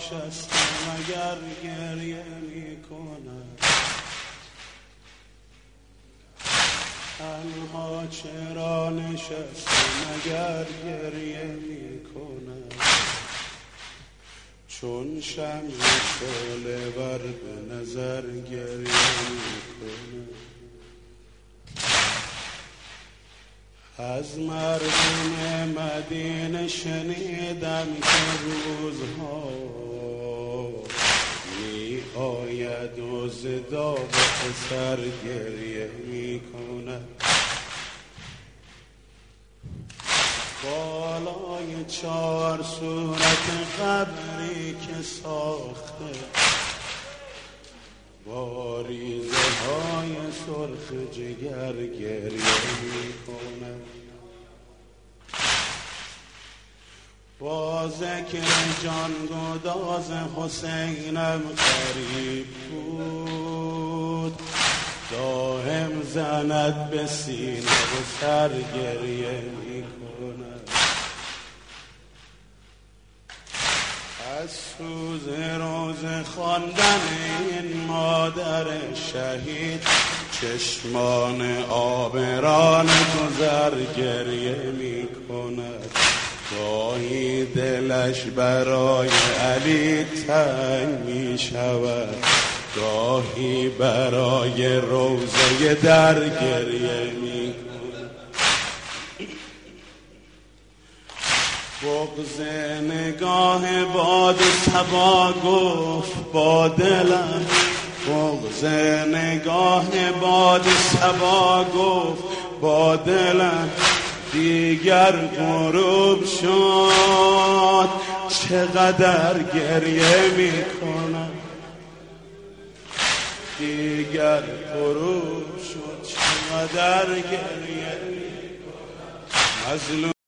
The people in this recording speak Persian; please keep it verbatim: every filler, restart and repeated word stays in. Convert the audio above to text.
نشسته مگر گریه میکند؟ تنها چرا نشسته مگر گریه میکند؟ چون شمع شعله ور به نظر گریه میکند. از مردم مدینه شنیدم که روزها می آید و ز داغ پسر گریه می کند. بالای چار صورت قبری که ساخته با ریزه های سرخ جگر گریه می کند. با ذکر جان گداز حسینم قریب بود، دائم زند به سینه و سر گریه می کند. از سوز روز خواندن این مادر شهید چشمان آبران گذر گریه می کند. گاهی دلش برای علی تنگ می شود، گاهی برای روضه در گریه می کند. بغض نگاه باد صبا گفت با دلم، بغض نگاه باد صبا گفت با دلم، دیگر غروب شد چقدر گریه می کنم. دیگر غروب شد چقدر گریه می کنم.